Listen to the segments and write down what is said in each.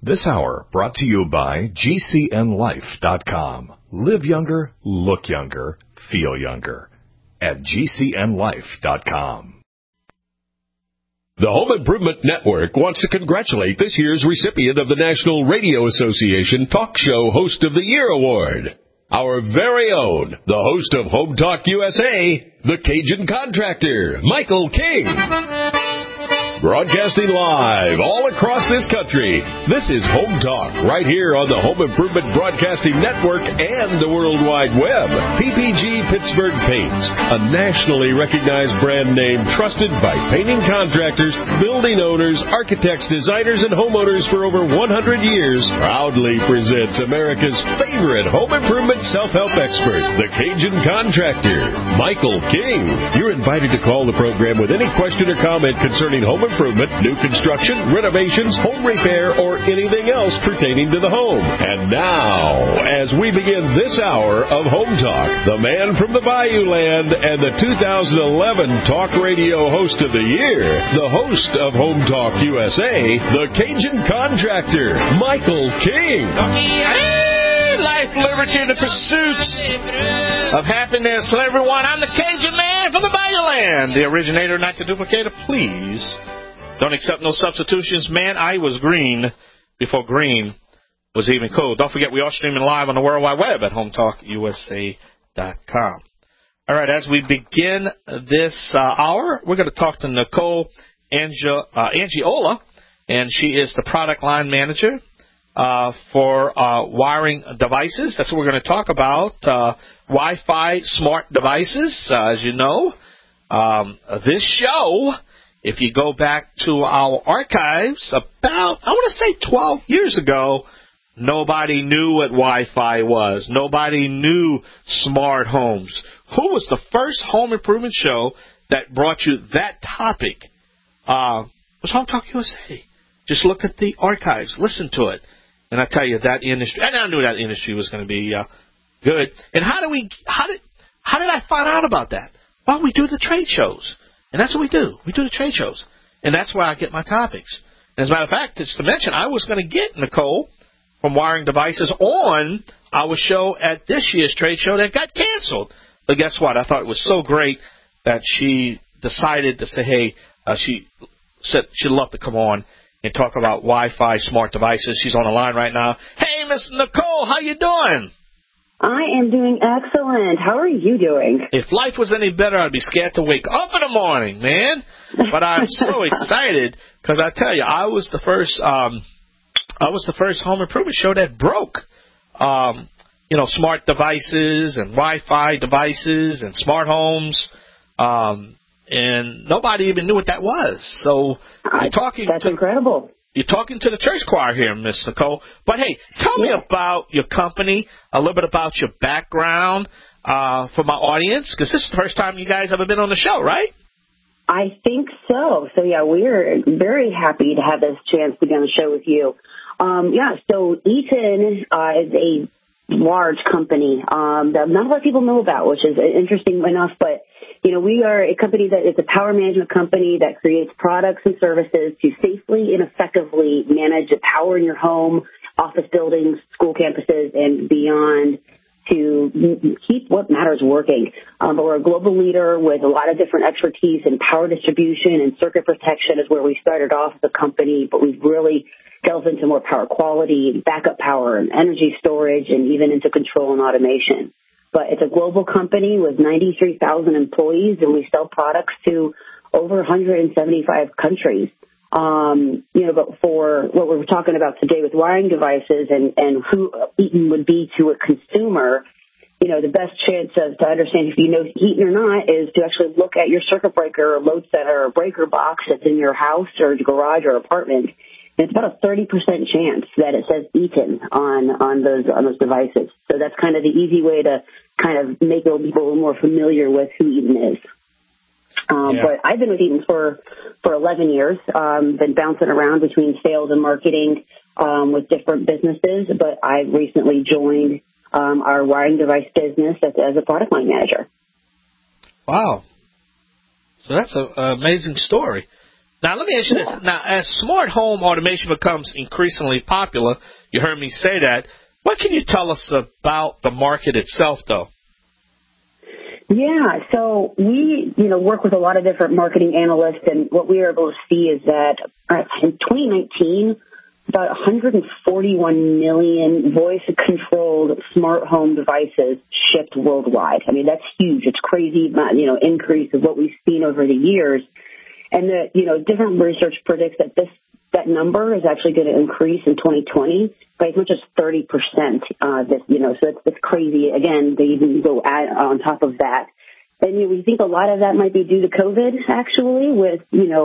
This hour brought to you by GCNLife.com. Live younger, look younger, feel younger at GCNLife.com. The Home Improvement Network wants to congratulate this year's recipient of the National Radio Association Talk Show Host of the Year Award. Our very own, the host of Home Talk USA, the Cajun Contractor, Michael King. Broadcasting live all across this country, this is Home Talk, right here on the Home Improvement Broadcasting Network and the World Wide Web. PPG Pittsburgh Paints, a nationally recognized brand name trusted by painting contractors, building owners, architects, designers, and homeowners for over 100 years, proudly presents America's favorite home improvement self-help expert, the Cajun Contractor, Michael King. You're invited to call the program with any question or comment concerning home improvement, new construction, renovations, home repair, or anything else pertaining to the home. And now, as we begin this hour of Home Talk, the man from the Bayou Land and the 2011 Talk Radio Host of the Year, the host of Home Talk USA, the Cajun Contractor, Michael King. Life, liberty, and the pursuits of happiness. Hello, everyone. I'm the Cajun man from the Bayou Land, the originator, not the duplicator. Please don't accept no substitutions. Man, I was green before green was even cool. Don't forget, we are streaming live on the World Wide Web at HometalkUSA.com. All right, as we begin this hour, we're going to talk to Nicole Angiola, and she is the product line manager for wiring devices. That's what we're going to talk about. Wi-Fi smart devices. As you know, this show, if you go back to our archives, about, I want to say 12 years ago, nobody knew what Wi-Fi was. Nobody knew smart homes. Who was the first home improvement show that brought you that topic? It was Home Talk USA. Just look at the archives. Listen to it. And I tell you, that industry, and I knew that industry was going to be good. And how did I find out about that? Well, we do the trade shows. And that's what we do. We do the trade shows. And that's where I get my topics. And as a matter of fact, just to mention, I was going to get Nicole from Wiring Devices on our show at this year's trade show that got canceled. But guess what? I thought it was so great that she decided to say, hey, she said she'd love to come on and talk about Wi-Fi smart devices. She's on the line right now. Hey, Miss Nicole, how you doing? I am doing excellent. How are you doing? If life was any better, I'd be scared to wake up in the morning, man. But I'm so excited because I tell you, I was the first home improvement show that broke. Smart devices and Wi-Fi devices and smart homes. And nobody even knew what that was. So that's incredible. You're talking to the church choir here, Miss Nicole. But, hey, tell me about your company, a little bit about your background for my audience, because this is the first time you guys ever been on the show, right? I think so. So, yeah, we're very happy to have this chance to be on the show with you. So Eaton is a large company that not a lot of people know about, which is interesting enough, but we are a company that is a power management company that creates products and services to safely and effectively manage the power in your home, office buildings, school campuses, and beyond to keep what matters working. But we're a global leader with a lot of different expertise in power distribution, and circuit protection is where we started off as a company, but we've really delved into more power quality and backup power and energy storage and even into control and automation. But it's a global company with 93,000 employees, and we sell products to over 175 countries. But for what we're talking about today with wiring devices and who Eaton would be to a consumer, the best chance to understand if you know Eaton or not is to actually look at your circuit breaker or load center or breaker box that's in your house or garage or apartment. And it's about a 30% chance that it says Eaton on those devices. So that's kind of the easy way to kind of make people a little more familiar with who Eaton is. But I've been with Eaton for 11 years, been bouncing around between sales and marketing with different businesses, but I recently joined our wiring device business as a product line manager. Wow. So that's an amazing story. Now, let me ask you this. Now, as smart home automation becomes increasingly popular, you heard me say that, what can you tell us about the market itself, though? Yeah, so we, work with a lot of different marketing analysts, and what we were able to see is that in 2019, about 141 million voice-controlled smart home devices shipped worldwide. I mean, that's huge. It's crazy, increase of what we've seen over the years. And different research predicts that that number is actually going to increase in 2020 by as much as 30%. So it's crazy. Again, they even go on top of that. And we think a lot of that might be due to COVID, actually, with,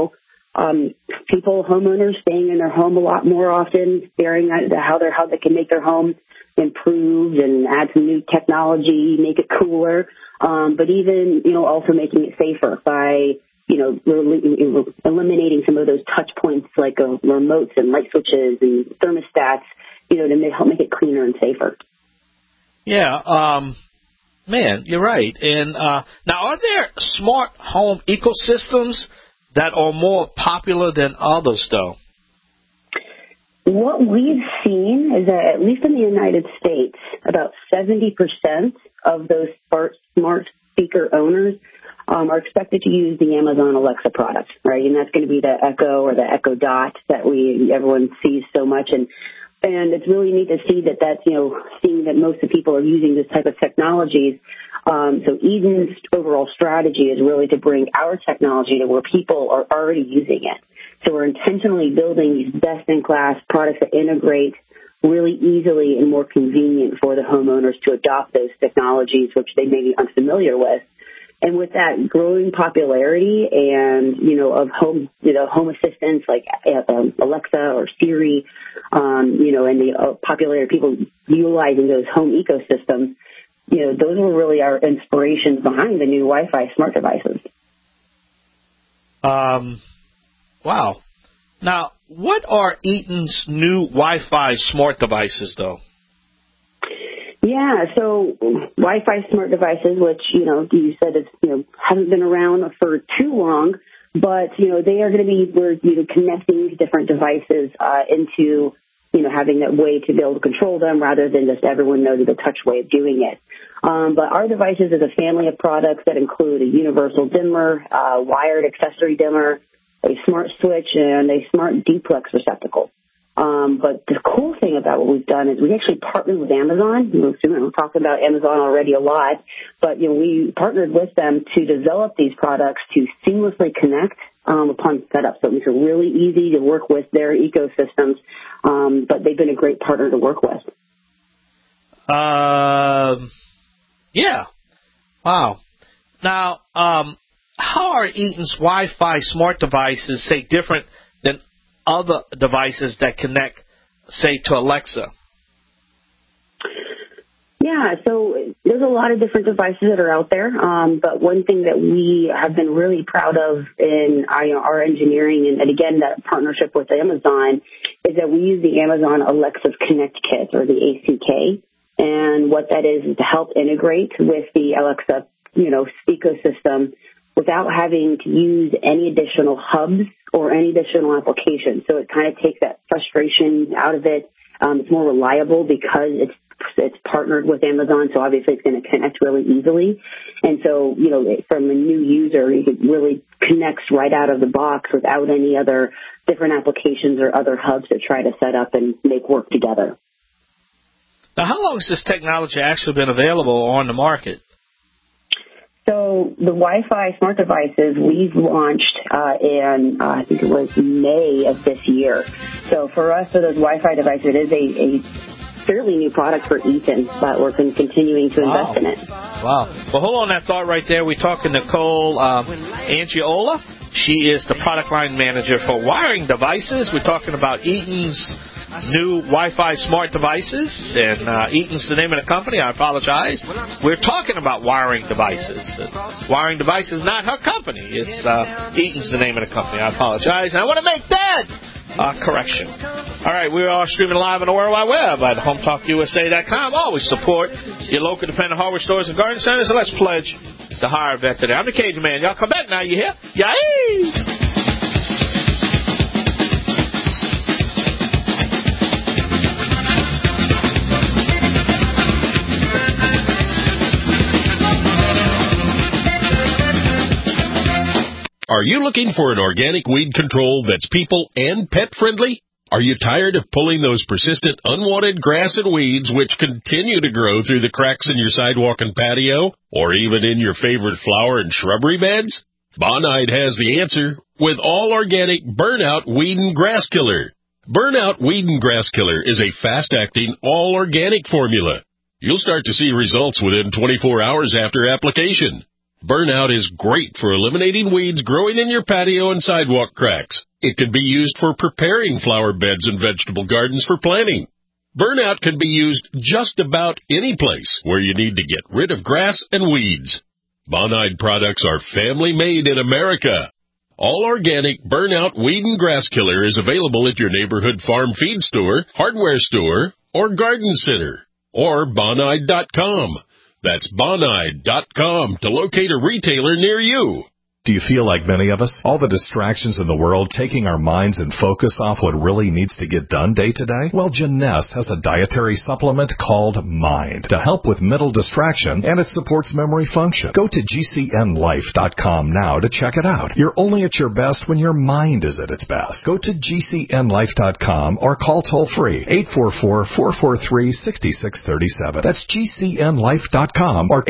homeowners staying in their home a lot more often, staring at how they can make their home improved and add some new technology, make it cooler. But even, also making it safer by, eliminating some of those touch points like remotes and light switches and thermostats, to help make it cleaner and safer. Yeah, man, you're right. And now, are there smart home ecosystems that are more popular than others, though? What we've seen is that, at least in the United States, about 70% of those smart speaker owners are expected to use the Amazon Alexa product, right? And that's going to be the Echo or the Echo Dot that everyone sees so much. And it's really neat to see that's, seeing that most of the people are using this type of technologies. So Eden's overall strategy is really to bring our technology to where people are already using it. So we're intentionally building these best-in-class products that integrate really easily and more convenient for the homeowners to adopt those technologies, which they may be unfamiliar with. And with that growing popularity and, of home assistants like Alexa or Siri, and the popularity of people utilizing those home ecosystems, those were really our inspirations behind the new Wi-Fi smart devices. Wow. Now, what are Eaton's new Wi-Fi smart devices, though? Yeah, so Wi-Fi smart devices, which, you said haven't been around for too long, but, they are going to be, connecting different devices into, having that way to be able to control them rather than just everyone knows the touch way of doing it. But our devices is a family of products that include a universal dimmer, wired accessory dimmer, a smart switch, and a smart duplex receptacle. But the cool thing about what we've done is we actually partnered with Amazon. We're talking about Amazon already a lot, but we partnered with them to develop these products to seamlessly connect upon setup. So it's really easy to work with their ecosystems, but they've been a great partner to work with. Yeah. Wow. Now, how are Eaton's Wi-Fi smart devices, say, different than other devices that connect, say, to Alexa? Yeah, so there's a lot of different devices that are out there, but one thing that we have been really proud of in our engineering, and again, that partnership with Amazon, is that we use the Amazon Alexa Connect Kit, or the ACK, and what that is to help integrate with the Alexa, ecosystem without having to use any additional hubs or any additional applications. So it kind of takes that frustration out of it. It's more reliable because it's partnered with Amazon, so obviously it's going to connect really easily. And so, from a new user, it really connects right out of the box without any other different applications or other hubs to try to set up and make work together. Now, how long has this technology actually been available on the market? So the Wi-Fi smart devices we've launched in, I think it was May of this year. So for us, for those Wi-Fi devices, it is a fairly new product for Eaton, but we're continuing to invest in it. Wow. Well, hold on that thought right there. We're talking to Nicole Angiola. She is the product line manager for wiring devices. We're talking about Eaton's new Wi-Fi smart devices, and Eaton's the name of the company. I apologize. We're talking about wiring devices. Wiring devices is not her company. It's Eaton's the name of the company. I apologize. And I want to make that correction. All right, we are streaming live on the World Wide Web at HometalkUSA.com. Always support your local independent hardware stores and garden centers, and let's pledge to hire a vet today. I'm the Cajun Man. Y'all come back now. You hear? Yay! Are you looking for an organic weed control that's people and pet friendly? Are you tired of pulling those persistent unwanted grass and weeds which continue to grow through the cracks in your sidewalk and patio, or even in your favorite flower and shrubbery beds? Bonide has the answer with all-organic Burnout Weed and Grass Killer. Burnout Weed and Grass Killer is a fast-acting, all-organic formula. You'll start to see results within 24 hours after application. Burnout is great for eliminating weeds growing in your patio and sidewalk cracks. It can be used for preparing flower beds and vegetable gardens for planting. Burnout can be used just about any place where you need to get rid of grass and weeds. Bonide products are family-made in America. All-organic Burnout Weed and Grass Killer is available at your neighborhood farm feed store, hardware store, or garden center, or Bonide.com. That's Bonide.com to locate a retailer near you. Do you feel like many of us? All the distractions in the world taking our minds and focus off what really needs to get done day to day? Well, Jeunesse has a dietary supplement called Mind to help with mental distraction, and it supports memory function. Go to GCNLife.com now to check it out. You're only at your best when your mind is at its best. Go to GCNLife.com or call toll-free 844-443-6637. That's GCNLife.com or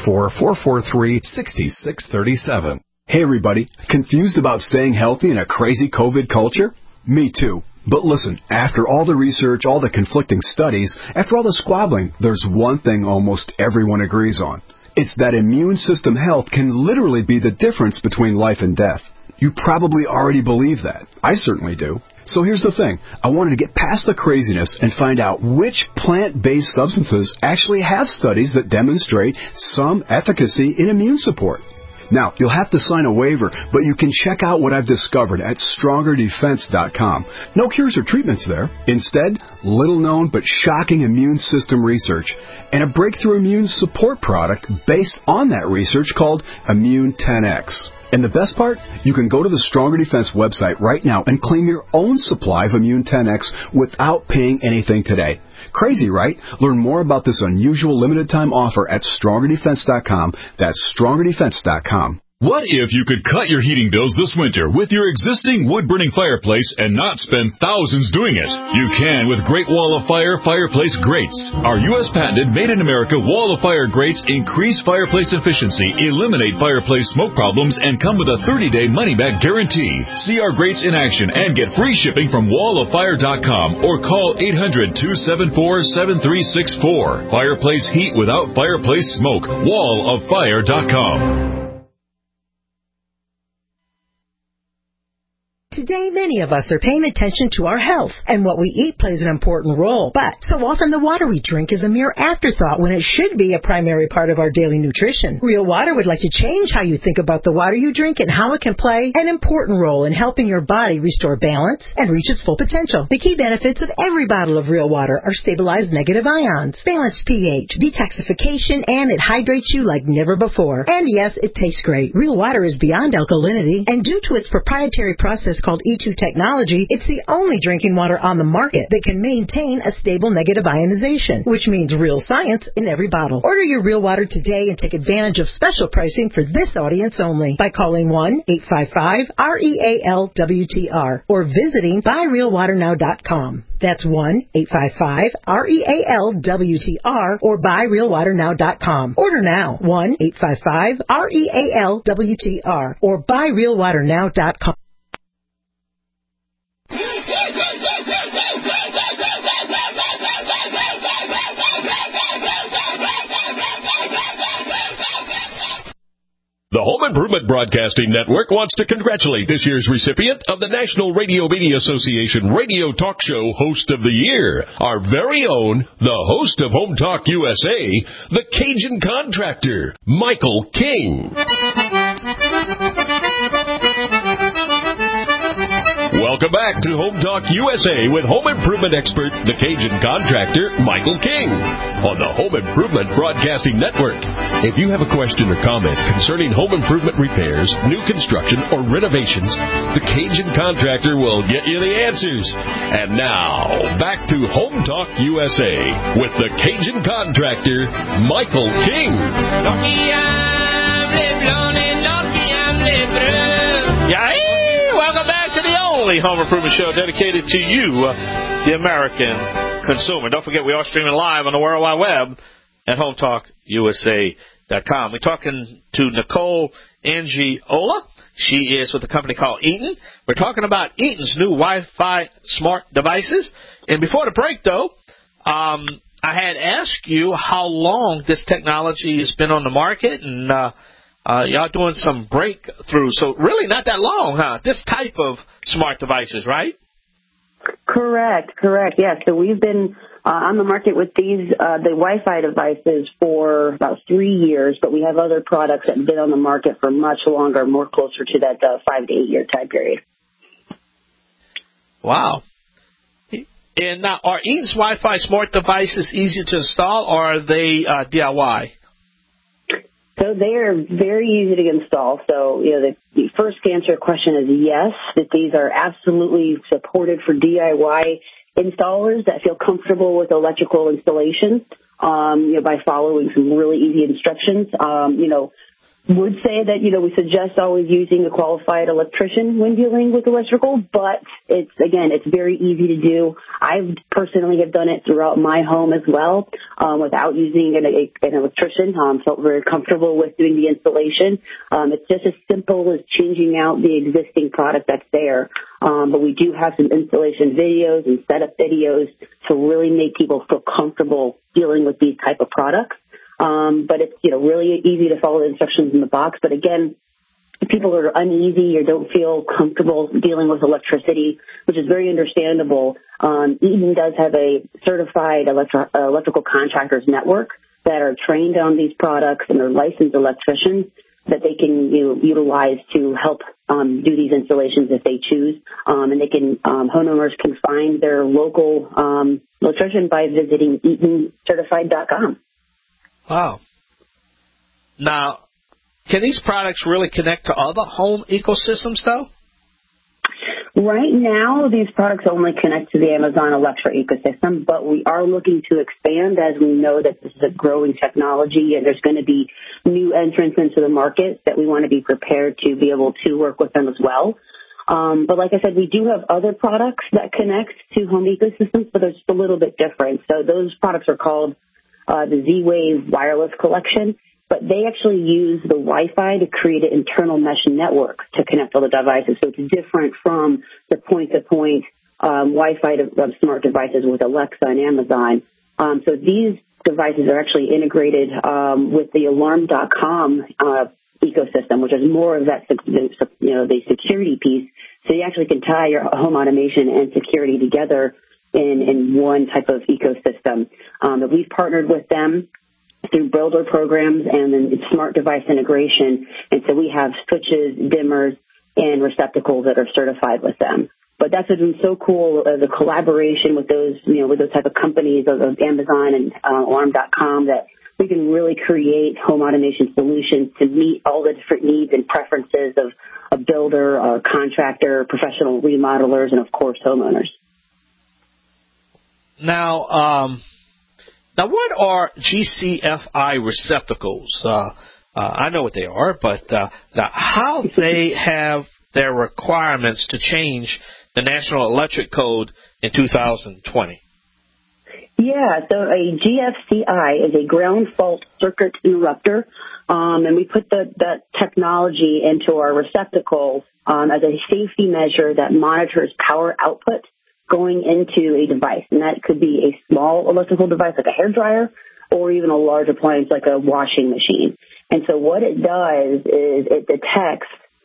844-443-6637. Hey everybody, confused about staying healthy in a crazy COVID culture? Me too. But listen, after all the research, all the conflicting studies, after all the squabbling, there's one thing almost everyone agrees on. It's that immune system health can literally be the difference between life and death. You probably already believe that. I certainly do. So here's the thing. I wanted to get past the craziness and find out which plant-based substances actually have studies that demonstrate some efficacy in immune support. Now, you'll have to sign a waiver, but you can check out what I've discovered at StrongerDefense.com. No cures or treatments there. Instead, little-known but shocking immune system research and a breakthrough immune support product based on that research called Immune 10X. And the best part? You can go to the Stronger Defense website right now and claim your own supply of Immune 10X without paying anything today. Crazy, right? Learn more about this unusual limited-time offer at StrongerDefense.com. That's StrongerDefense.com. What if you could cut your heating bills this winter with your existing wood-burning fireplace and not spend thousands doing it? You can with Great Wall of Fire fireplace grates. Our U.S. patented made-in-America Wall of Fire grates increase fireplace efficiency, eliminate fireplace smoke problems, and come with a 30-day money-back guarantee. See our grates in action and get free shipping from walloffire.com or call 800-274-7364. Fireplace heat without fireplace smoke. walloffire.com. Today, many of us are paying attention to our health, and what we eat plays an important role. But so often the water we drink is a mere afterthought when it should be a primary part of our daily nutrition. Real Water would like to change how you think about the water you drink and how it can play an important role in helping your body restore balance and reach its full potential. The key benefits of every bottle of Real Water are stabilized negative ions, balanced pH, detoxification, and it hydrates you like never before. And yes, it tastes great. Real Water is beyond alkalinity, and due to its proprietary process called E2 technology, it's the only drinking water on the market that can maintain a stable negative ionization, which means real science in every bottle. Order your Real Water today and take advantage of special pricing for this audience only by calling 1-855-REAL-WTR or visiting buyrealwaternow.com. That's 1-855-REAL-WTR or buyrealwaternow.com. Order now. 1-855-REAL-WTR or buyrealwaternow.com. The Home Improvement Broadcasting Network wants to congratulate this year's recipient of the National Radio Media Association Radio Talk Show Host of the Year, our very own, the host of Home Talk USA, the Cajun Contractor, Michael King. Welcome back to Home Talk USA with home improvement expert, the Cajun Contractor, Michael King, on the Home Improvement Broadcasting Network. If you have a question or comment concerning home improvement repairs, new construction, or renovations, the Cajun Contractor will get you the answers. And now, back to Home Talk USA with the Cajun Contractor, Michael King. only home improvement show dedicated to you, the American consumer. Don't forget, we are streaming live on the World Wide Web at HometalkUSA.com. We're talking to Nicole Angiola. She is with a company called Eaton. We're talking about Eaton's new Wi-Fi smart devices. And before the break, though, I had asked you how long this technology has been on the market, and y'all doing some breakthroughs. So really not that long, huh? This type of smart devices, right? Correct. Yeah. So we've been on the market with these, the Wi-Fi devices for about 3 years, but we have other products that have been on the market for much longer, more closer to that 5 to 8 year time period. Wow. And now, are Eaton's Wi-Fi smart devices easy to install, or are they DIY? So they are very easy to install. So, the first answer question is yes, that these are absolutely supported for DIY installers that feel comfortable with electrical installation, by following some really easy instructions. Would say that, we suggest always using a qualified electrician when dealing with electrical, but it's very easy to do. I personally have done it throughout my home as well, without using an electrician. Felt very comfortable with doing the installation. It's just as simple as changing out the existing product that's there. But we do have some installation videos and setup videos to really make people feel comfortable dealing with these type of products. But it's, really easy to follow the instructions in the box. But again, if people are uneasy or don't feel comfortable dealing with electricity, which is very understandable, Eaton does have a certified electrical contractors network that are trained on these products and are licensed electricians that they can utilize to help do these installations if they choose. And they can homeowners can find their local electrician by visiting EatonCertified.com. Wow. Now, can these products really connect to other home ecosystems, though? Right now, these products only connect to the Amazon Alexa ecosystem, but we are looking to expand as we know that this is a growing technology and there's going to be new entrants into the market that we want to be prepared to be able to work with them as well. But like I said, we do have other products that connect to home ecosystems, but they're just a little bit different. So those products are called the Z-Wave wireless collection, but they actually use the Wi-Fi to create an internal mesh network to connect all the devices. So it's different from the point-to-point Wi-Fi smart devices with Alexa and Amazon. So these devices are actually integrated with the Alarm.com ecosystem, which is more of that, the security piece. So you actually can tie your home automation and security together in one type of ecosystem. That we've partnered with them through builder programs and then smart device integration. And so we have switches, dimmers, and receptacles that are certified with them. But that's what's been so cool, the collaboration with those, with those type of companies of Amazon and Alarm.com, that we can really create home automation solutions to meet all the different needs and preferences of a builder, a contractor, professional remodelers, and of course, homeowners. Now, what are GCFI receptacles? I know what they are, but how they have their requirements to change the National Electric Code in 2020? Yeah, so a GFCI is a ground fault circuit interrupter, and we put that technology into our receptacles as a safety measure that monitors power output going into a device. And that could be a small electrical device like a hairdryer or even a large appliance like a washing machine. And so what it does is it detects,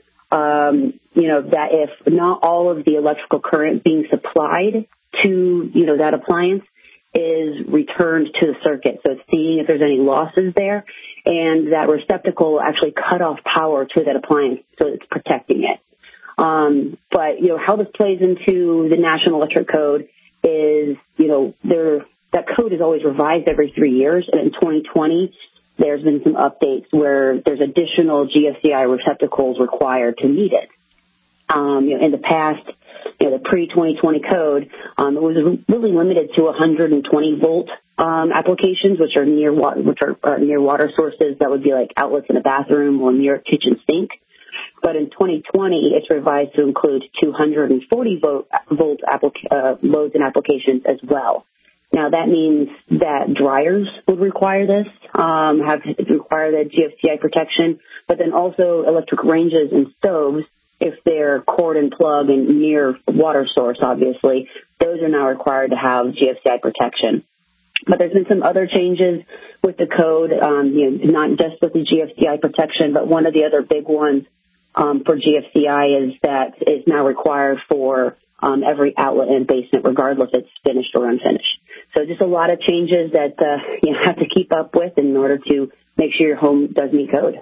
that if not all of the electrical current being supplied to, that appliance is returned to the circuit. So it's seeing if there's any losses there, and that receptacle will actually cut off power to that appliance, so it's protecting it. But, how this plays into the National Electric Code is, that code is always revised every 3 years. And in 2020, there's been some updates where there's additional GFCI receptacles required to meet it. In the past, the pre-2020 code, it was really limited to 120 volt applications, which are near water sources. That would be like outlets in a bathroom or near a kitchen sink. But in 2020, it's revised to include 240 volt loads and applications as well. Now, that means that dryers would require this, require the GFCI protection, but then also electric ranges and stoves, if they're cord and plug and near water source, obviously, those are now required to have GFCI protection. But there's been some other changes with the code, not just with the GFCI protection, but one of the other big ones for GFCI is that it's now required for every outlet and basement, regardless if it's finished or unfinished. So just a lot of changes that you have to keep up with in order to make sure your home does meet code.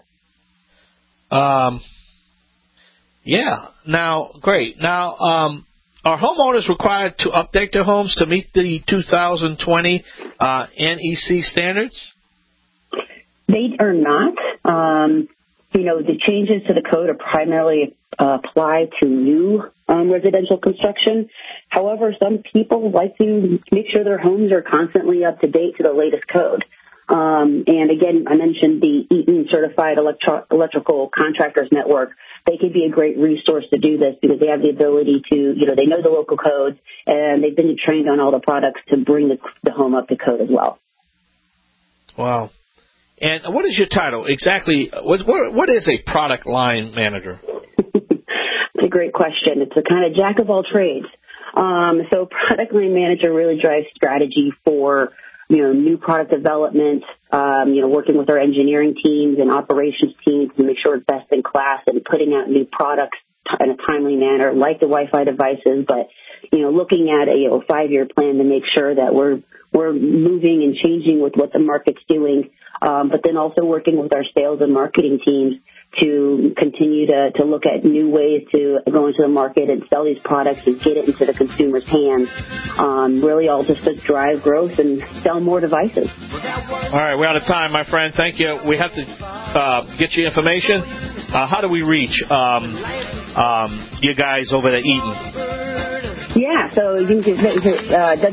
Yeah. Now, great. Now, are homeowners required to update their homes to meet the 2020 NEC standards? They are not. The changes to the code are primarily apply to new residential construction. However, some people like to make sure their homes are constantly up to date to the latest code. And again, I mentioned the Eaton Certified Electrical Contractors Network. They could be a great resource to do this because they have the ability to, they know the local codes and they've been trained on all the products to bring the home up to code as well. Wow. And what is your title exactly? What is a product line manager? It's a great question. It's a kind of jack of all trades. So product line manager really drives strategy for, new product development, working with our engineering teams and operations teams to make sure it's best in class and putting out new products in a timely manner, like the Wi-Fi devices, but, looking at a 5-year plan to make sure that we're moving and changing with what the market's doing, but then also working with our sales and marketing teams to continue to look at new ways to go into the market and sell these products and get it into the consumer's hands, really all just to drive growth and sell more devices. All right, we're out of time, my friend. Thank you. We have to get you information. How do we reach you guys over at Eaton? Yeah, so you can visit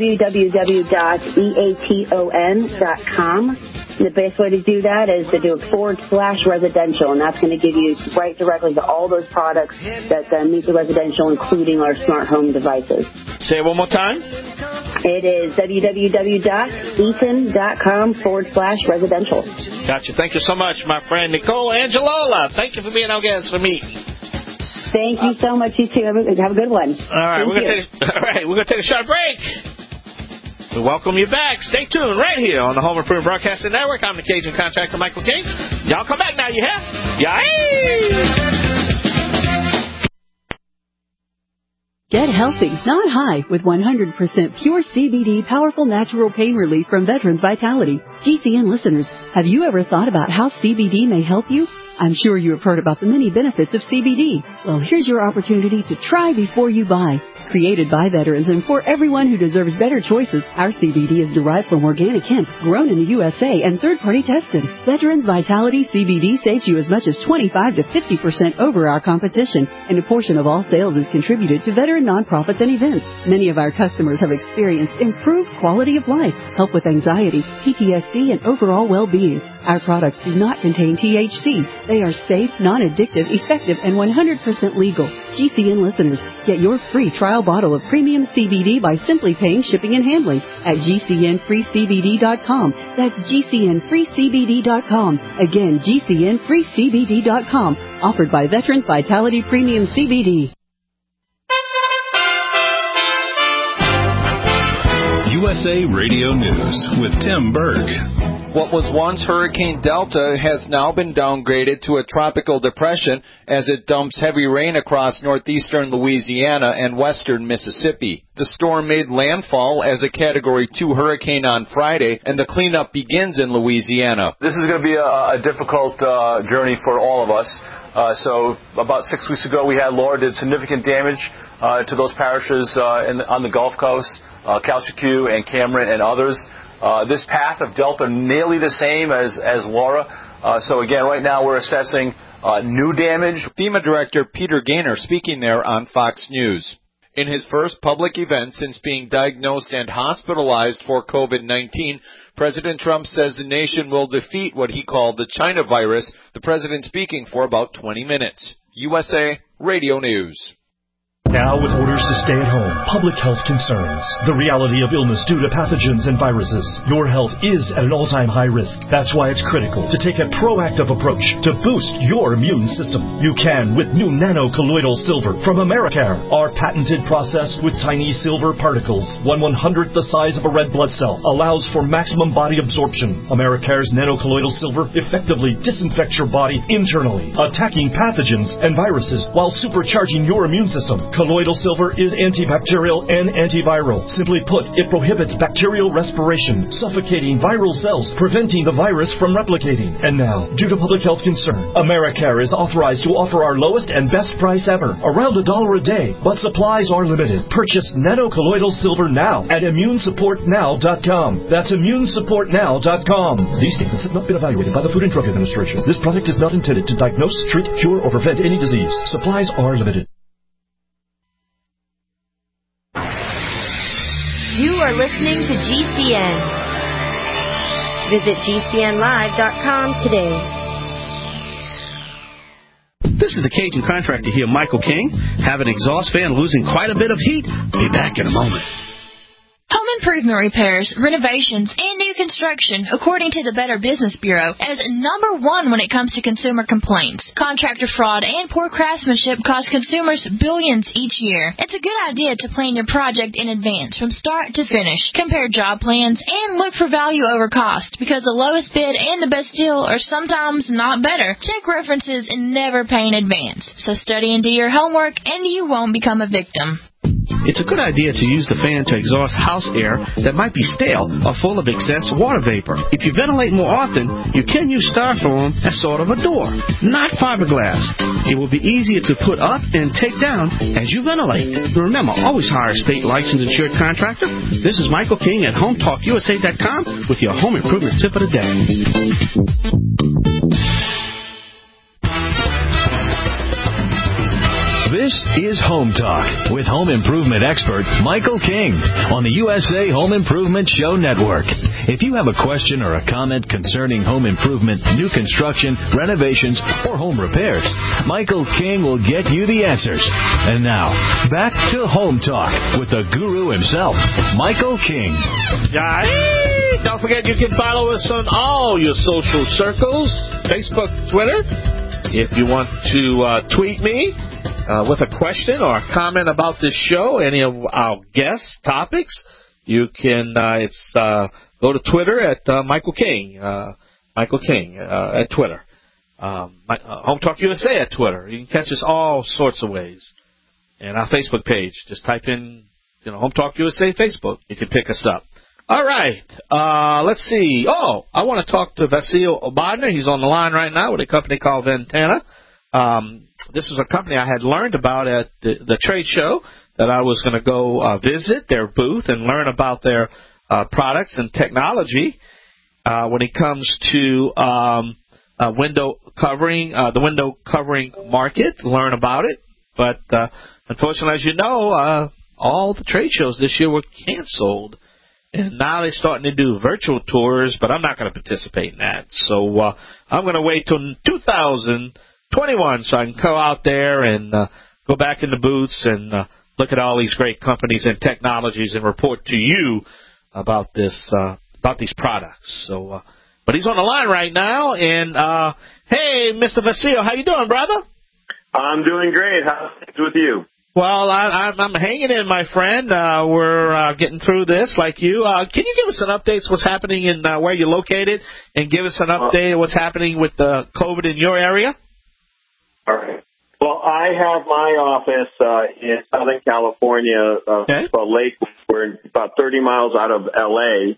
www.eaton.com. The best way to do that is to do /residential, and that's going to give you right directly to all those products that meet the residential, including our smart home devices. Say it one more time. It is www.eaton.com /residential. Gotcha. Thank you so much, my friend Nicole Angelola. Thank you for being our guest for me. Thank you so much. You too. Have a good one. All right, we're going to take a short break. We welcome you back. Stay tuned right here on the Home Improvement Broadcasting Network. I'm the Cajun contractor, Michael King. Y'all come back now, you hear? Get healthy, not high, with 100% pure CBD powerful natural pain relief from Veterans Vitality. GCN listeners, have you ever thought about how CBD may help you? I'm sure you have heard about the many benefits of CBD. Well, here's your opportunity to try before you buy. Created by veterans and for everyone who deserves better choices, our CBD is derived from organic hemp, grown in the USA and third-party tested. Veterans Vitality CBD saves you as much as 25 to 50% over our competition, and a portion of all sales is contributed to veteran nonprofits and events. Many of our customers have experienced improved quality of life, help with anxiety, PTSD, and overall well-being. Our products do not contain THC. They are safe, non-addictive, effective, and 100% legal. GCN listeners, get your free trial bottle of premium CBD by simply paying shipping and handling at GCNFreeCBD.com. That's GCNFreeCBD.com. Again, GCNFreeCBD.com. Offered by Veterans Vitality Premium CBD. USA Radio News with Tim Berg. What was once Hurricane Delta has now been downgraded to a tropical depression as it dumps heavy rain across northeastern Louisiana and western Mississippi. The storm made landfall as a Category 2 hurricane on Friday, and the cleanup begins in Louisiana. This is going to be a difficult journey for all of us. So about 6 weeks ago, we had Laura did significant damage to those parishes on the Gulf Coast, Calcasieu and Cameron and others. This path of Delta nearly the same as Laura. So again, right now we're assessing new damage. FEMA Director Peter Gaynor speaking there on Fox News. In his first public event since being diagnosed and hospitalized for COVID-19, President Trump says the nation will defeat what he called the China virus, the president speaking for about 20 minutes. USA Radio News. Now, with orders to stay at home, public health concerns, the reality of illness due to pathogens and viruses, your health is at an all-time high risk. That's why it's critical to take a proactive approach to boost your immune system. You can with new nano-colloidal silver from Americare. Our patented process with tiny silver particles, 1/100th the size of a red blood cell, allows for maximum body absorption. Americare's nano-colloidal silver effectively disinfects your body internally, attacking pathogens and viruses while supercharging your immune system. Colloidal silver is antibacterial and antiviral. Simply put, it prohibits bacterial respiration, suffocating viral cells, preventing the virus from replicating. And now, due to public health concern, Americare is authorized to offer our lowest and best price ever, around $1 a day, but supplies are limited. Purchase nano-colloidal silver now at immunesupportnow.com. That's immunesupportnow.com. These statements have not been evaluated by the Food and Drug Administration. This product is not intended to diagnose, treat, cure, or prevent any disease. Supplies are limited. You are listening to GCN. Visit GCNlive.com today. This is the Cajun Contractor here, Michael King. Have an exhaust fan losing quite a bit of heat? Be back in a moment. Home improvement repairs, renovations, and new construction, according to the Better Business Bureau, is number one when it comes to consumer complaints. Contractor fraud and poor craftsmanship cost consumers billions each year. It's a good idea to plan your project in advance from start to finish. Compare job plans and look for value over cost, because the lowest bid and the best deal are sometimes not better. Check references and never pay in advance. So study and do your homework, and you won't become a victim. It's a good idea to use the fan to exhaust house air that might be stale or full of excess water vapor. If you ventilate more often, you can use styrofoam as sort of a door, not fiberglass. It will be easier to put up and take down as you ventilate. Remember, always hire a state licensed insured contractor. This is Michael King at HomeTalkUSA.com with your home improvement tip of the day. This is Home Talk with home improvement expert Michael King on the USA Home Improvement Show Network. If you have a question or a comment concerning home improvement, new construction, renovations, or home repairs, Michael King will get you the answers. And now, back to Home Talk with the guru himself, Michael King. Don't forget you can follow us on all your social circles, Facebook, Twitter. If you want to tweet me with a question or a comment about this show, any of our guest topics, you can go to Twitter at Michael King at Twitter. Home Talk USA at Twitter. You can catch us all sorts of ways. And our Facebook page, just type in Home Talk USA Facebook. You can pick us up. All right. Let's see. I want to talk to Vasil Obadner. He's on the line right now with a company called Ventana. This was a company I had learned about at the trade show that I was going to go visit their booth and learn about their products and technology when it comes to window covering, the window covering market, learn about it. But unfortunately, as you know, all the trade shows this year were canceled. And now they're starting to do virtual tours, but I'm not going to participate in that. So I'm going to wait till 2021 so I can go out there and go back in the booths and look at all these great companies and technologies and report to you about this about these products. So, but he's on the line right now. And hey, Mr. Vasil, how you doing, brother? I'm doing great. How's things with you? Well, I'm hanging in, my friend. We're getting through this like you. Can you give us an update what's happening in where you're located and give us an update of what's happening with the COVID in your area? All right. Well, I have my office in Southern California, Lakewood. We're about 30 miles out of L.A.,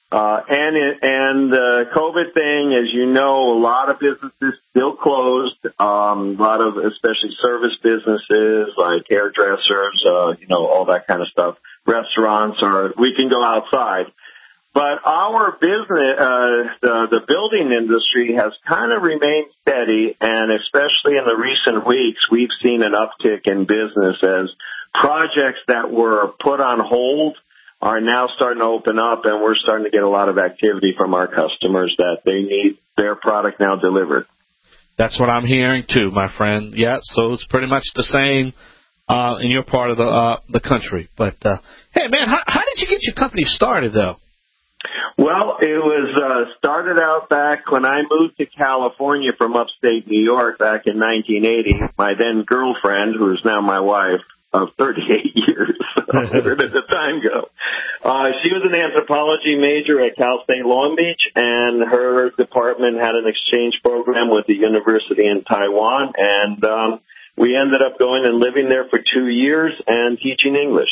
and the COVID thing, as you know, a lot of businesses still closed. A lot of, especially service businesses like hairdressers, all that kind of stuff. Restaurants we can go outside. But our business, the building industry has kind of remained steady, and especially in the recent weeks, we've seen an uptick in business as projects that were put on hold are now starting to open up, and we're starting to get a lot of activity from our customers that they need their product now delivered. That's what I'm hearing too, my friend. Yeah, so it's pretty much the same in your part of the country. But hey, man, how did you get your company started, though? Well, it was started out back when I moved to California from upstate New York back in 1980. My then girlfriend, who is now my wife of 38 years, where did the time go? She was an anthropology major at Cal State Long Beach, and her department had an exchange program with the university in Taiwan, and we ended up going and living there for 2 years and teaching English.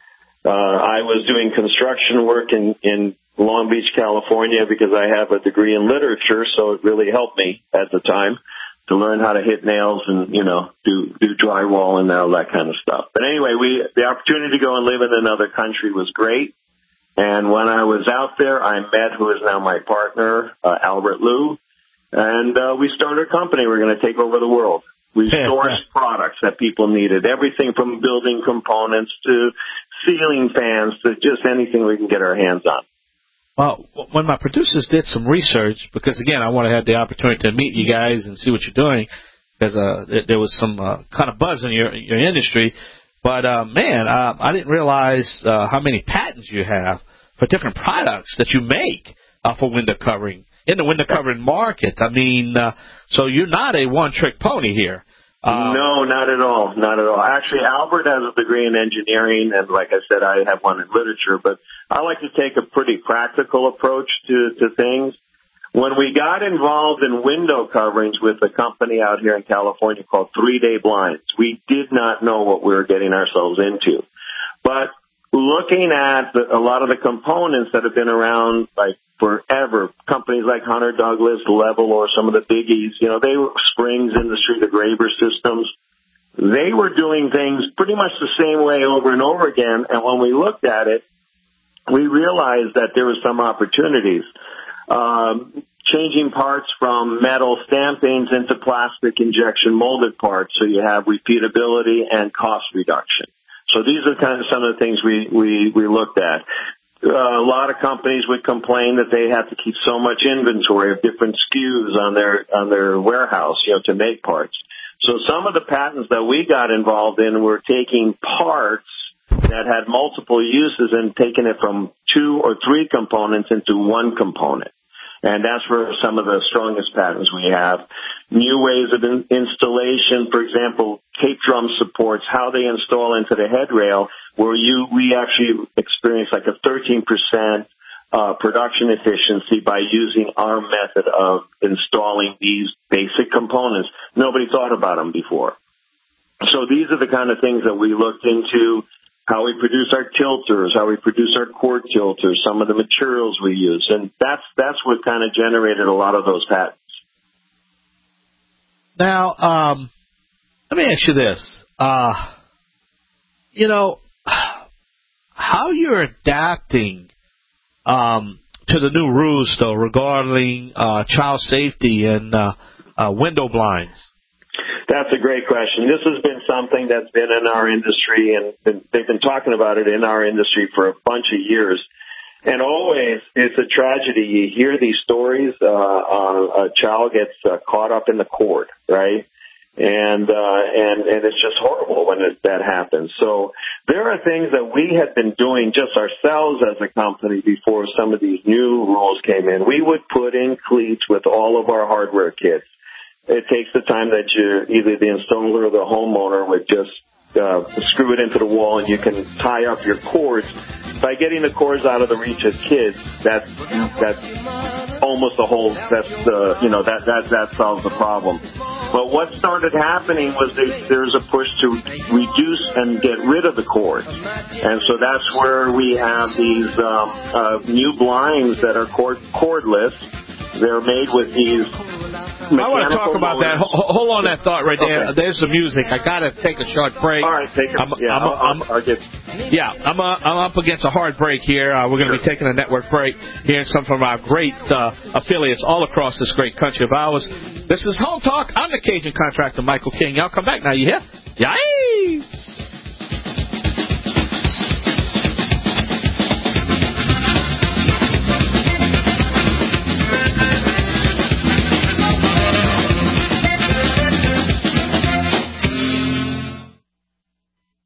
I was doing construction work in Long Beach, California, because I have a degree in literature, so it really helped me at the time to learn how to hit nails and, do drywall and all that kind of stuff. But anyway, the opportunity to go and live in another country was great. And when I was out there, I met who is now my partner, Albert Liu, and we started a company. We're going to take over the world. We sourced products that people needed, everything from building components to ceiling fans to just anything we can get our hands on. Well, when my producers did some research, because, again, I want to have the opportunity to meet you guys and see what you're doing, because there was some kind of buzz in your industry. But, man, I didn't realize how many patents you have for different products that you make for window covering, in the window covering market. I mean, so you're not a one-trick pony here. No, not at all. Not at all. Actually, Albert has a degree in engineering, and like I said, I have one in literature, but I like to take a pretty practical approach to things. When we got involved in window coverings with a company out here in California called 3 Day Blinds, we did not know what we were getting ourselves into. But looking at a lot of the components that have been around like forever, companies like Hunter Douglas, Level, or some of the biggies, they were Springs Industry, the Graber systems. They were doing things pretty much the same way over and over again. And when we looked at it, we realized that there were some opportunities. Changing parts from metal stampings into plastic injection molded parts, so you have repeatability and cost reduction. So these are kind of some of the things we looked at. A lot of companies would complain that they have to keep so much inventory of different SKUs on their warehouse, to make parts. So some of the patents that we got involved in were taking parts that had multiple uses and taking it from 2 or 3 components into 1 component. And that's where some of the strongest patents we have. New ways of installation, for example, tape drum supports, how they install into the headrail, where we actually experience like a 13% production efficiency by using our method of installing these basic components. Nobody thought about them before. So these are the kind of things that we looked into. How we produce our tilters, how we produce our cord tilters, some of the materials we use. And that's what kind of generated a lot of those patents. Now, let me ask you this. How you're adapting to the new rules, though, regarding child safety and window blinds? That's a great question. This has been something that's been in our industry, and they've been talking about it in our industry for a bunch of years. And always, it's a tragedy. You hear these stories, a child gets caught up in the cord, right? And it's just horrible when that happens. So there are things that we had been doing just ourselves as a company before some of these new rules came in. We would put in cleats with all of our hardware kits. It takes the time that either the installer or the homeowner would just screw it into the wall, and you can tie up your cords. By getting the cords out of the reach of kids, that's almost the whole. That solves the problem. But what started happening was there's a push to reduce and get rid of the cords, and so that's where we have these new blinds that are cordless. They're made with these. I want to talk about that. Hold on that thought right there. Okay. There's the music. I got to take a short break. All right, take it. I'm up against a hard break here. We're going to be taking a network break, hearing some from our great affiliates all across this great country of ours. This is Home Talk. I'm the Cajun contractor, Michael King. Y'all come back now. You hear? Yay!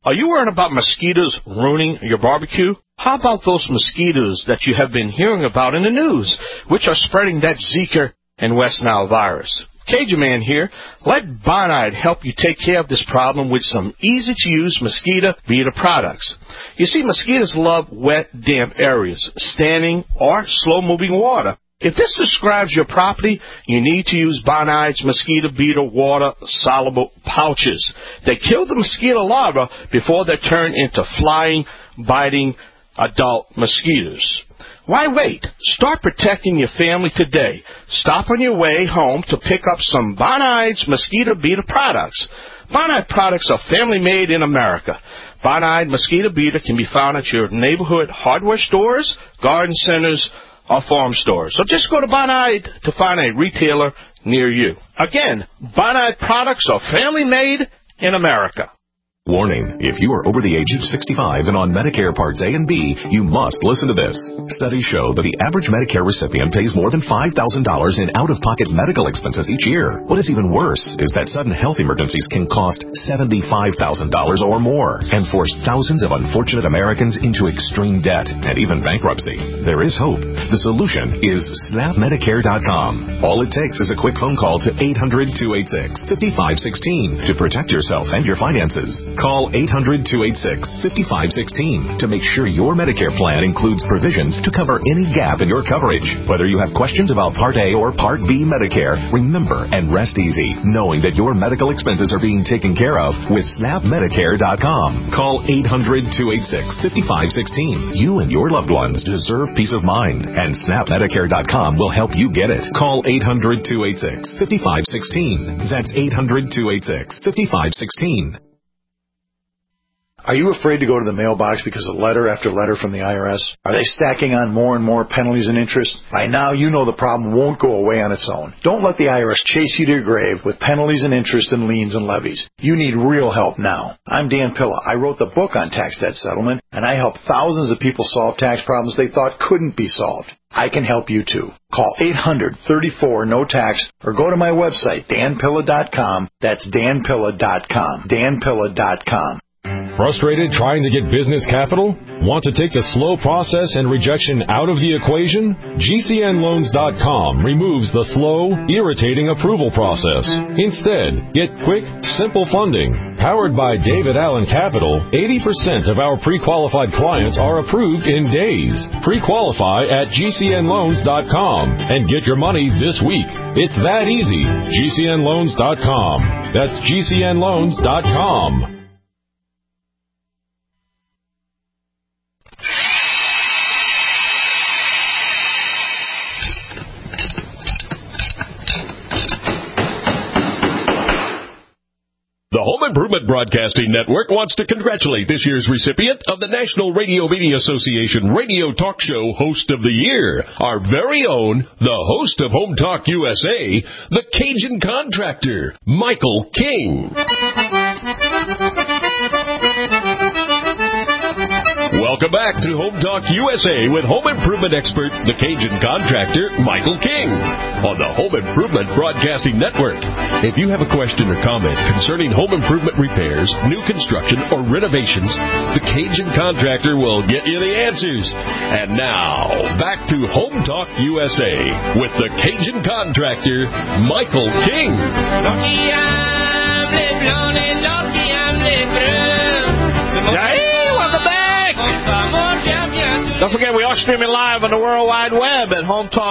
Are you worried about mosquitoes ruining your barbecue? How about those mosquitoes that you have been hearing about in the news, which are spreading that Zika and West Nile virus? Cajun Man here. Let Bonide help you take care of this problem with some easy-to-use mosquito beater products. You see, mosquitoes love wet, damp areas, standing or slow-moving water. If this describes your property, you need to use Bonide's mosquito beater water-soluble pouches. They kill the mosquito larvae before they turn into flying, biting adult mosquitoes. Why wait? Start protecting your family today. Stop on your way home to pick up some Bonide's mosquito beater products. Bonide products are family-made in America. Bonide mosquito beater can be found at your neighborhood hardware stores, garden centers, or farm stores. So just go to Bonide to find a retailer near you. Again, Bonide products are family-made in America. Warning, if you are over the age of 65 and on Medicare Parts A and B, you must listen to this. Studies show that the average Medicare recipient pays more than $5,000 in out-of-pocket medical expenses each year. What is even worse is that sudden health emergencies can cost $75,000 or more and force thousands of unfortunate Americans into extreme debt and even bankruptcy. There is hope. The solution is SnapMedicare.com. All it takes is a quick phone call to 800-286-5516 to protect yourself and your finances. Call 800-286-5516 to make sure your Medicare plan includes provisions to cover any gap in your coverage. Whether you have questions about Part A or Part B Medicare, remember and rest easy knowing that your medical expenses are being taken care of with SnapMedicare.com. Call 800-286-5516. You and your loved ones deserve peace of mind, and SnapMedicare.com will help you get it. Call 800-286-5516. That's 800-286-5516. Are you afraid to go to the mailbox because of letter after letter from the IRS? Are they stacking on more and more penalties and interest? By now, you know the problem won't go away on its own. Don't let the IRS chase you to your grave with penalties and interest and liens and levies. You need real help now. I'm Dan Pilla. I wrote the book on tax debt settlement, and I help thousands of people solve tax problems they thought couldn't be solved. I can help you too. Call 800-34-NO-TAX or go to my website, danpilla.com. That's danpilla.com. danpilla.com. Frustrated trying to get business capital? Want to take the slow process and rejection out of the equation? GCNloans.com removes the slow, irritating approval process. Instead, get quick, simple funding. Powered by David Allen Capital, 80% of our pre-qualified clients are approved in days. Pre-qualify at GCNloans.com and get your money this week. It's that easy. GCNloans.com. That's GCNloans.com. The Home Improvement Broadcasting Network wants to congratulate this year's recipient of the National Radio Media Association Radio Talk Show Host of the Year, our very own, the host of Home Talk USA, the Cajun Contractor, Michael King. Welcome back to Home Talk USA with home improvement expert, the Cajun Contractor, Michael King, on the Home Improvement Broadcasting Network. If you have a question or comment concerning home improvement repairs, new construction, or renovations, the Cajun Contractor will get you the answers. And now, back to Home Talk USA with the Cajun Contractor, Michael King. Hey, welcome back. Don't forget, we are streaming live on the World Wide Web at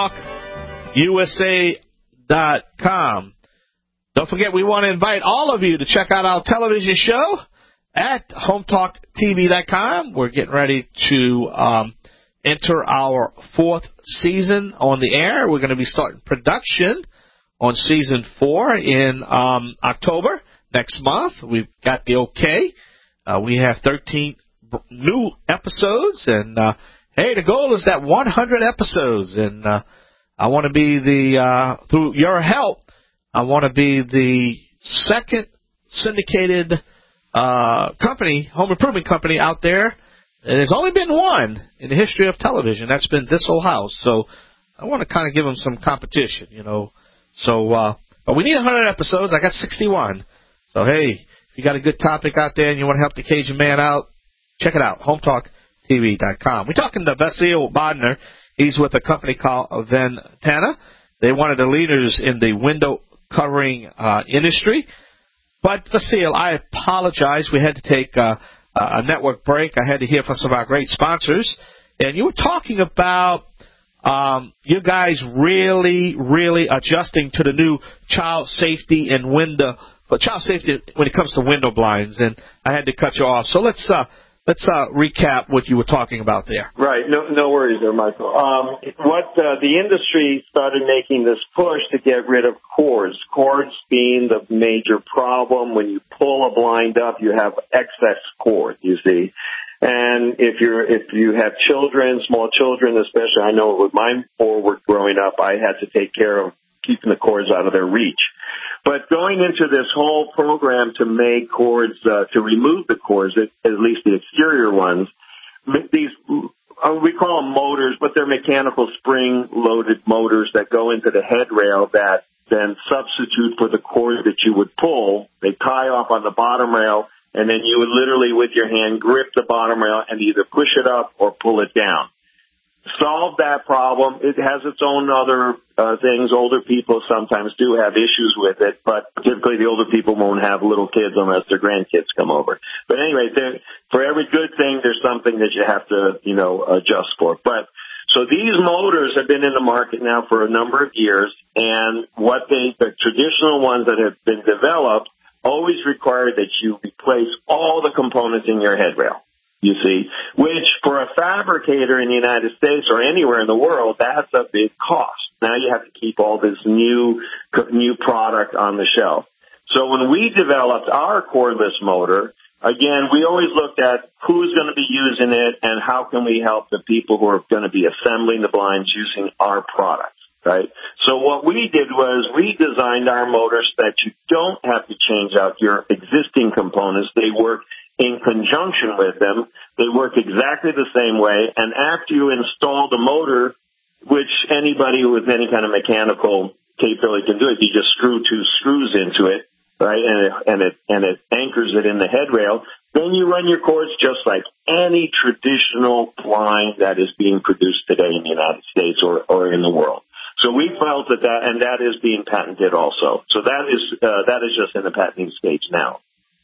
HomeTalkUSA.com. Don't forget, we want to invite all of you to check out our television show at HomeTalkTV.com. We're getting ready to enter our 4th season on the air. We're going to be starting production on Season 4 in October next month. We've got the okay. We have 13 new episodes, and hey, the goal is that 100 episodes, and I want to be through your help, I want to be the second syndicated company, home improvement company out there. And there's only been one in the history of television. That's been This Old House. So I want to kind of give them some competition, you know. So, but we need 100 episodes. I got 61. So, hey, If you got a good topic out there and you want to help the Cajun man out, check it out, HometalkTV.com. We're talking to Vasil Bodner. He's with a company called Ventana. They're one of the leaders in the window covering industry. But, Vasil, I apologize. We had to take a network break. I had to hear from some of our great sponsors. And you were talking about you guys really, really adjusting to the new child safety and child safety when it comes to window blinds. And I had to cut you off. So let's recap what you were talking about there. Right. No worries there, Michael. The industry started making this push to get rid of cords. Cords being the major problem. When you pull a blind up, you have excess cord, you see. And if you have children, small children especially, I know with mine forward growing up, I had to take care of keeping the cords out of their reach. But going into this whole program to make cords, to remove the cords, at least the exterior ones, these, we call them motors, but they're mechanical spring-loaded motors that go into the headrail that then substitute for the cord that you would pull. They tie off on the bottom rail, and then you would literally with your hand grip the bottom rail and either push it up or pull it down. Solve that problem. It has its own other things. Older people sometimes do have issues with it, but typically the older people won't have little kids unless their grandkids come over. But anyway, for every good thing, there's something that you have to, adjust for. But so these motors have been in the market now for a number of years, and the traditional ones that have been developed always require that you replace all the components in your headrail. You see, which for a fabricator in the United States or anywhere in the world, that's a big cost. Now you have to keep all this new product on the shelf. So when we developed our cordless motor, again, we always looked at who's going to be using it and how can we help the people who are going to be assembling the blinds using our products, right? So what we did was we designed our motors that you don't have to change out your existing components. They work in conjunction with them. They work exactly the same way. And after you install the motor, which anybody with any kind of mechanical capability can do it, you just screw 2 screws into it, right? And it anchors it in the headrail. Then you run your cords just like any traditional blind that is being produced today in the United States or in the world. So we felt and that is being patented also. So that is just in the patenting stage now.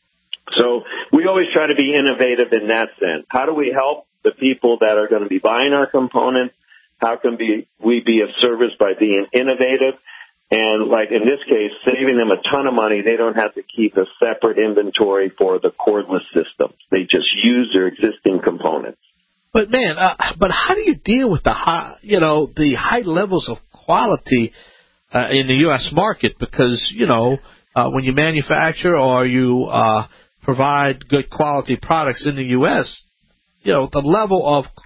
So we always try to be innovative in that sense. How do we help the people that are going to be buying our components? How can we be of service by being innovative? And like in this case, saving them a ton of money. They don't have to keep a separate inventory for the cordless systems. They just use their existing components. But man, but how do you deal with the high levels of quality in the U.S. market? Because when you manufacture or you provide good quality products in the U.S., the level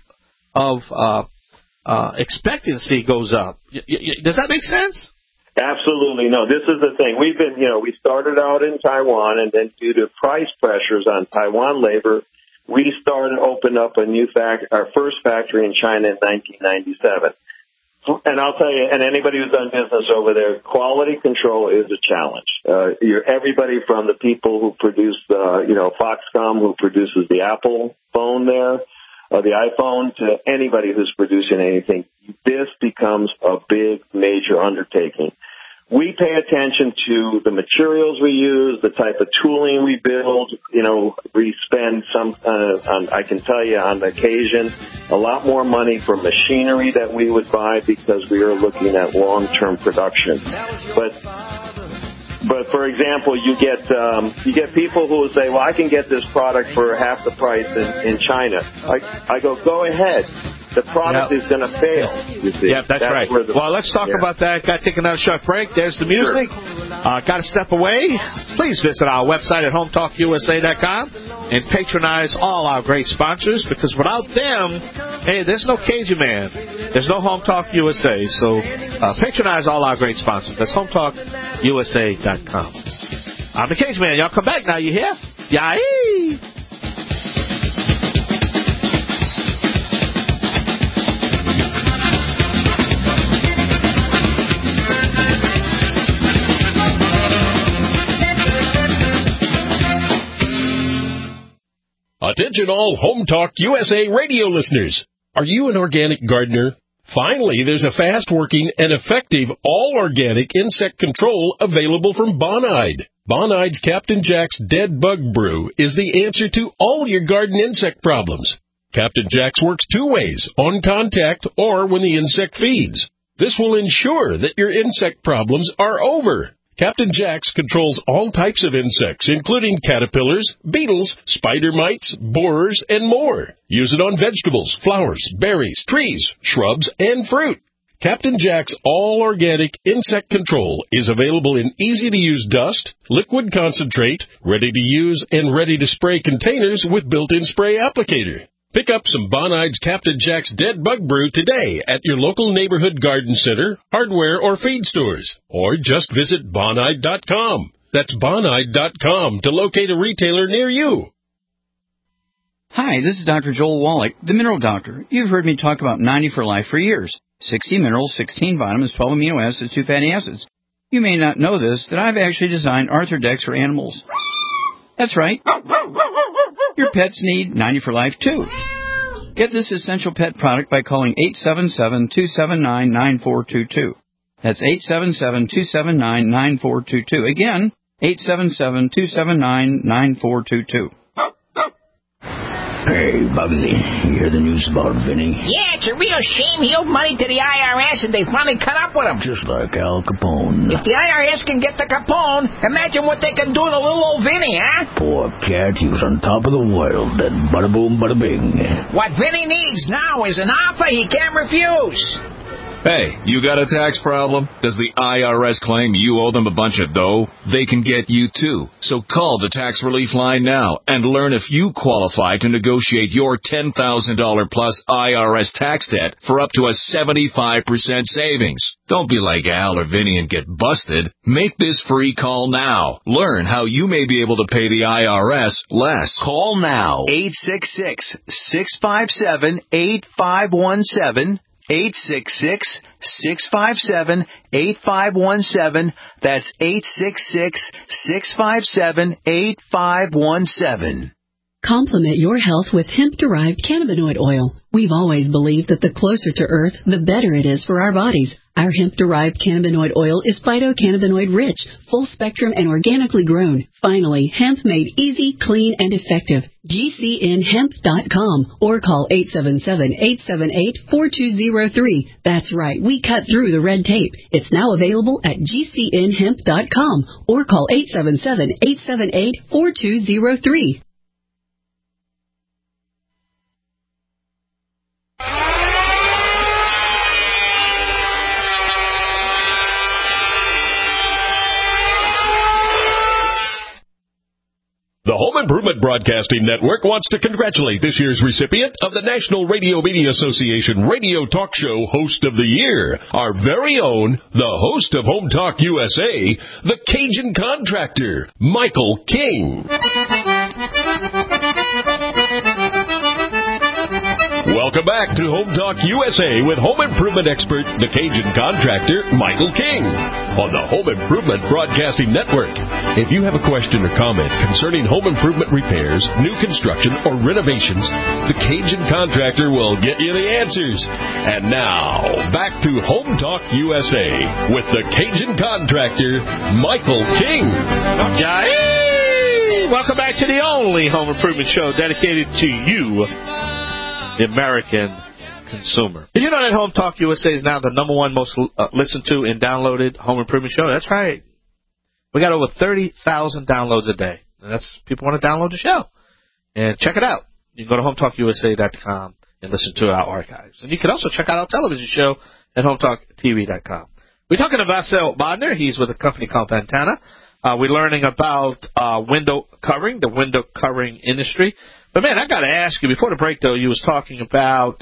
of expectancy goes up. Does that make sense? Absolutely. No, this is the thing. We started out in Taiwan, and then due to price pressures on Taiwan labor, we opened up our first factory in China in 1997. And I'll tell you, and anybody who's done business over there, quality control is a challenge. Everybody from the people who produce, Foxconn, who produces the Apple phone there, or the iPhone, to anybody who's producing anything, this becomes a big, major undertaking. We pay attention to the materials we use, the type of tooling we build. We spend I can tell you on occasion, a lot more money for machinery that we would buy because we are looking at long-term production. But for example, you get people who will say, well, I can get this product for half the price in China. I go ahead. The product is going to fail, you see. Yeah, that's right. Well, let's talk about that. Got to take another short break. There's the music. Sure. Got to step away. Please visit our website at HometalkUSA.com and patronize all our great sponsors, because without them, hey, there's no Cajun Man. There's no Home Talk USA. So patronize all our great sponsors. That's HometalkUSA.com. I'm the Cajun Man. Y'all come back now. You hear? Yay! Attention all Home Talk USA radio listeners. Are you an organic gardener? Finally, there's a fast-working and effective all-organic insect control available from Bonide. Bonide's Captain Jack's Dead Bug Brew is the answer to all your garden insect problems. Captain Jack's works two ways, on contact or when the insect feeds. This will ensure that your insect problems are over. Captain Jack's controls all types of insects, including caterpillars, beetles, spider mites, borers, and more. Use it on vegetables, flowers, berries, trees, shrubs, and fruit. Captain Jack's all-organic insect control is available in easy-to-use dust, liquid concentrate, ready-to-use and ready-to-spray containers with built-in spray applicator. Pick up some Bonide's Captain Jack's Dead Bug Brew today at your local neighborhood garden center, hardware, or feed stores. Or just visit Bonide.com. That's Bonide.com to locate a retailer near you. Hi, this is Dr. Joel Wallach, the Mineral Doctor. You've heard me talk about 90 for Life for years. 60 minerals, 16 vitamins, 12 amino acids, 2 fatty acids. You may not know this, that I've actually designed Arthrodex for animals. That's right. Your pets need 90 for Life, too. Get this essential pet product by calling 877-279-9422. That's 877-279-9422. Again, 877-279-9422. Hey, Bugsy, you hear the news about Vinny? Yeah, it's a real shame. He owed money to the IRS, and they finally caught up with him. Just like Al Capone. If the IRS can get the Capone, imagine what they can do to little old Vinny, huh? Poor cat, he was on top of the world. Then bada boom, bada bing. What Vinny needs now is an offer he can't refuse. Hey, you got a tax problem? Does the IRS claim you owe them a bunch of dough? They can get you too. So call the Tax Relief Line now and learn if you qualify to negotiate your $10,000 plus IRS tax debt for up to a 75% savings. Don't be like Al or Vinny and get busted. Make this free call now. Learn how you may be able to pay the IRS less. Call now. 866-657-8517. 866-657-8517. That's 866-657-8517. Complement your health with hemp-derived cannabinoid oil. We've always believed that the closer to Earth, the better it is for our bodies. Our hemp-derived cannabinoid oil is phytocannabinoid-rich, full-spectrum, and organically grown. Finally, hemp made easy, clean, and effective. GCNhemp.com or call 877-878-4203. That's right, we cut through the red tape. It's now available at GCNhemp.com or call 877-878-4203. The Home Improvement Broadcasting Network wants to congratulate this year's recipient of the National Radio Media Association Radio Talk Show Host of the Year, our very own, the host of Home Talk USA, the Cajun Contractor, Michael King. Welcome back to Home Talk USA with home improvement expert, the Cajun Contractor, Michael King, on the Home Improvement Broadcasting Network. If you have a question or comment concerning home improvement repairs, new construction, or renovations, the Cajun Contractor will get you the answers. And now, back to Home Talk USA with the Cajun Contractor, Michael King. Hey, welcome back to the only home improvement show dedicated to you, the American consumer. Did you know that Home Talk USA is now the number one most listened to and downloaded home improvement show? That's right. We got over 30,000 downloads a day. And that's people want to download the show. And check it out. You can go to HomeTalkUSA.com and listen to our archives. And you can also check out our television show at HomeTalkTV.com. We're talking to Vasil Bodner. He's with a company called Ventana. We're learning about window covering, the window covering industry. But, man, I got to ask you, before the break, though, you was talking about,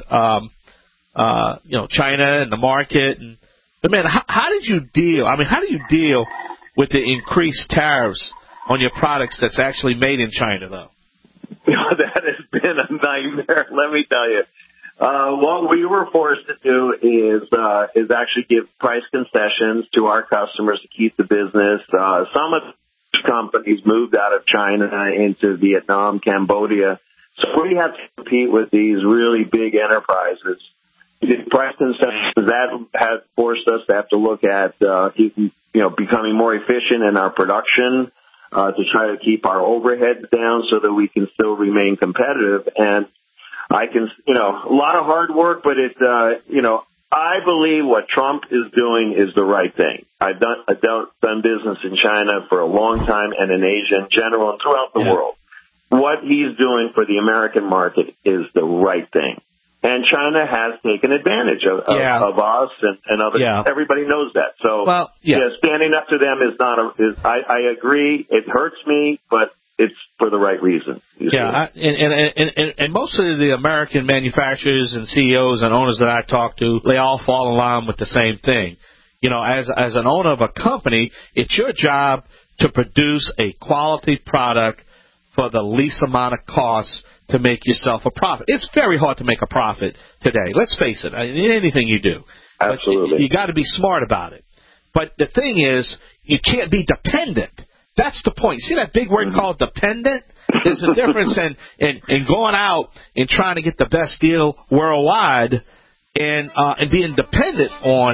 China and the market. But, man, how did you deal? I mean, how do you deal with the increased tariffs on your products that's actually made in China, though? That has been a nightmare, let me tell you. What we were forced to do is actually give price concessions to our customers to keep the business. Some of the companies moved out of China into Vietnam, Cambodia. So we have to compete with these really big enterprises. The price concessions, that has forced us to have to look at, becoming more efficient in our production, to try to keep our overheads down so that we can still remain competitive. And a lot of hard work, but I believe what Trump is doing is the right thing. I've done business in China for a long time and in Asia in general and throughout the world. What he's doing for the American market is the right thing. And China has taken advantage of us and others. Yeah. Everybody knows that. So, standing up to them is not I agree. It hurts me, but it's for the right reason. And most of the American manufacturers and CEOs and owners that I talk to, they all fall in line with the same thing. As an owner of a company, it's your job to produce a quality product for the least amount of cost to make yourself a profit. It's very hard to make a profit today. Let's face it. Anything you do. Absolutely. You got to be smart about it. But the thing is, you can't be dependent. That's the point. See that big word called dependent? There's a difference in going out and trying to get the best deal worldwide and being dependent on,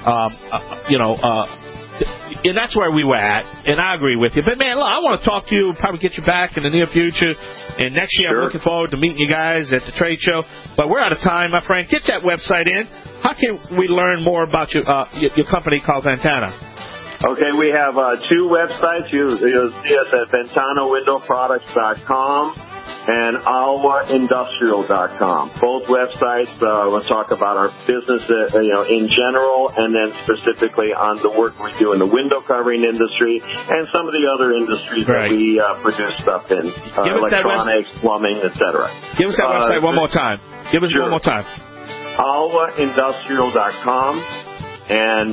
and that's where we were at, and I agree with you. But, man, look, I want to talk to you, probably get you back in the near future. And next year I'm looking forward to meeting you guys at the trade show. But we're out of time, my friend. Get that website in. How can we learn more about your company called Ventana? Okay, we have two websites. You'll see us at VentanaWindowProducts.com and AlwaIndustrial.com. Both websites, we'll talk about our business, in general, and then specifically on the work we do in the window covering industry and some of the other industries that we produce stuff in, electronics, plumbing, etc. Give us that website one more time. Give us one more time. AlwaIndustrial.com. and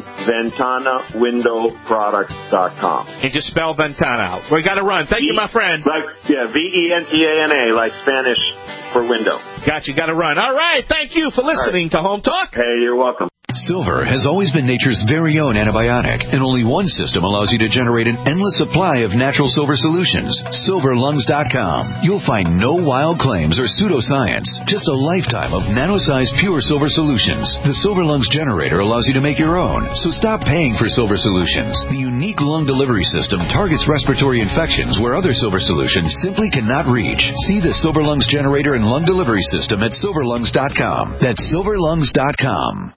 VentanaWindowProducts.com. And just spell Ventana out. We got to run. Thank you, my friend. Ventana, like Spanish for window. Got to run. All right. Thank you for listening to Home Talk. Hey, you're welcome. Silver has always been nature's very own antibiotic, and only one system allows you to generate an endless supply of natural silver solutions. SilverLungs.com. You'll find no wild claims or pseudoscience, just a lifetime of nano-sized pure silver solutions. The Silver Lungs generator allows you to make your own, so stop paying for silver solutions. The unique lung delivery system targets respiratory infections where other silver solutions simply cannot reach. See the Silver Lungs generator and lung delivery system at SilverLungs.com. That's SilverLungs.com.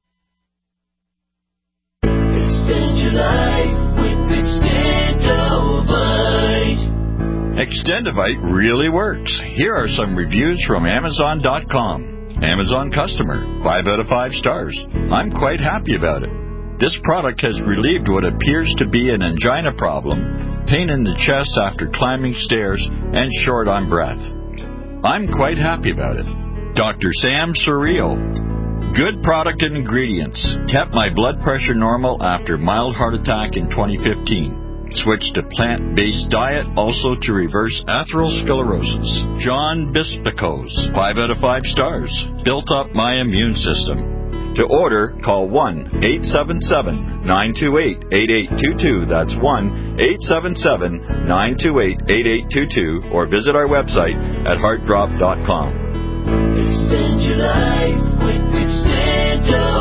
Extend your life with Extendovite. Extendovite really works. Here are some reviews from Amazon.com. Amazon customer, 5 out of 5 stars. I'm quite happy about it. This product has relieved what appears to be an angina problem, pain in the chest after climbing stairs, and short on breath. I'm quite happy about it. Dr. Sam Surreal. Good product and ingredients. Kept my blood pressure normal after mild heart attack in 2015. Switched to plant-based diet, also to reverse atherosclerosis. John Bispicos, 5 out of 5 stars. Built up my immune system. To order, call 1-877-928-8822. That's 1-877-928-8822. Or visit our website at heartdrop.com. Extend your life with Extendo.